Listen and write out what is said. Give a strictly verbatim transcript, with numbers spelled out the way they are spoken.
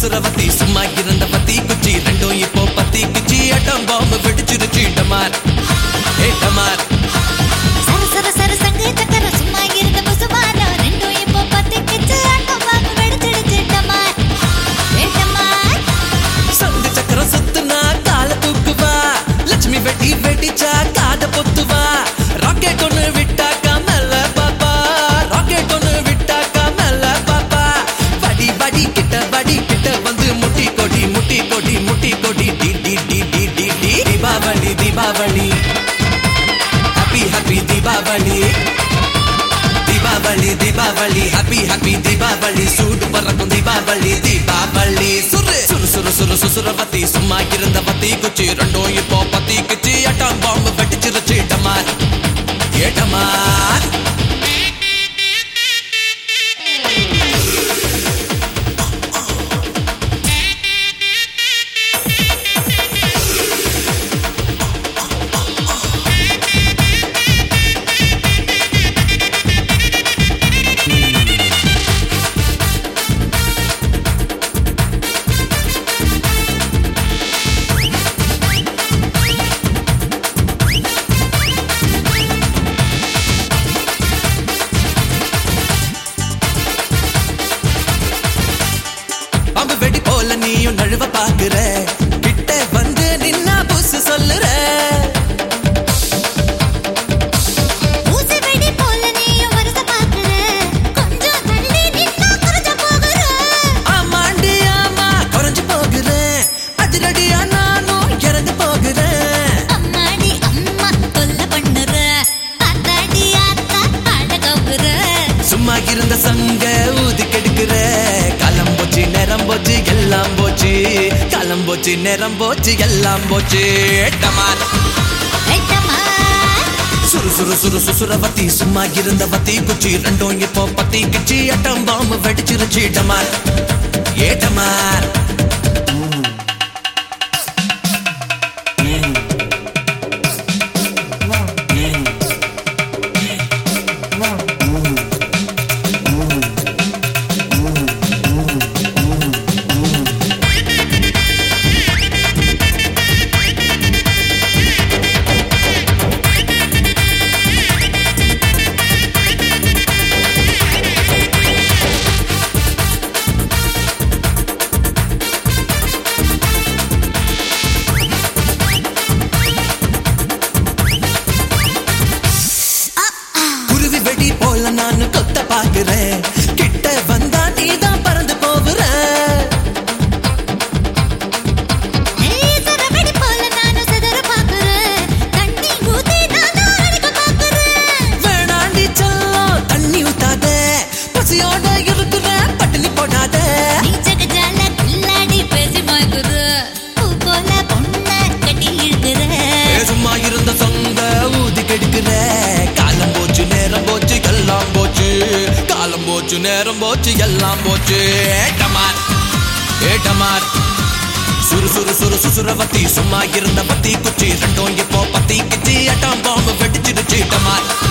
சுசுரவத்தி சும்மா இருந்த பத்தி குச்சி ரெண்டும் இப்போ பத்தி குச்சி அட்டம் பாம்பு வெடிச்சிருச்சு டமார் ஏ டமார் சர சர சர சங்கு சக்கர சும்மா இருந்த புசுமாரோ ரெண்டும் இப்போ பத்தி குச்சி அட்டம் பாம்பு வெடிச்சிருச்சு டமார் ஏ டமார் சங்கு சக்கரம் சுத்துனா கால தூக்குவா லட்சுமி வெட்டி வெடிச்சா காத பொத்துவா ராக்கெட் ஒன்னு விட்டா கமல பாப்பா ராக்கெட் ஒன்னு விட்டா கமல பாப்பா வடி வடி கிட்ட வடி கிட்ட வந்து முட்டி கொடி முட்டி கொடி முட்டி கொடி டி டி டி டி டி டி Deepavali Deepavali happy happy Deepavali Deepavali Deepavali happy happy Deepavali சூடு பறக்கும் தீபாவளி தீபாவளி சுரு சுரு சுரு சுரு சுசுரவத்தி சும்மா இருந்த பத்தி குச்சி ரெண்டும் இப்போ பத்தி குச்சி அட்டம் பாம்பு வெடிச்சிருச்சு டமார் ஏ டமார் பாம்பு வெடி போல நீயும் நழுவ பாக்குற கிட்ட வந்து நின்னா புசு சொல்லுற ஊசி வெடி போல நீயும் வரத பாக்குற கொஞ்சம் தள்ளி நின்னா குறஞ்ச போகுற ஆமாண்டி ஆமா குறைஞ்சு போகிறேன் அதிரடியா நானும் இறந்து போகிறேன் அம்மாடி அம்மா தொல்ல பண்ணுற ஆத்தாடி ஆத்தா ஆட கவுக்குற சும்மா இருந்த சங்க ஊதி கெடுக்கிற காலம் போச்சு நேரம் போச்சு எல்லாம் போச்சு காலம் போச்சு நேரம் போச்சு எல்லாம் போச்சு டமார் ஏ டமார் சுரு சுரு சுரு சுசுரவத்தி சும்மா இருந்த பத்தி குச்சி ரெண்டும் இப்போ பத்தி குச்சி அட்டம் பாம்பு வெடிச்சிருச்சு டமார் ஏ டமார் குருவி வெடி போல நான் கொத்த பாக்குறேன் கிட்ட வந்தா நீதான் பறந்து போகுற ஏய் சர வெடி போல நானும் சதற பாக்குற தண்ணி ஊத்தி நானும் அடிக்க பாக்குற வேணாண்டி செல்லம் தண்ணி ஊத்தாத பசியோட இருக்கிற பட்டினி போடாத நீ ஜகஜால கில்லாடி பேசி மாக்குற பூ போல பொண்ண கட்டி இழுக்குற ஏ சும்மா இருந்த சங்க ஊதி கெடுக்கிற காலம் போச்சு நேரம் போச்சு எல்லாம் போச்சு காலம் போச்சு நேரம் போச்சு எல்லாம் போச்சு டமார் ஏ டமார் சுரு சுரு சுரு சுசுரவத்தி சும்மா இருந்த பத்தி குச்சி ரெண்டும் இப்போ பத்தி கிச்சி அட்டம் பாம்பு வெடிச்சிருச்சு டமார்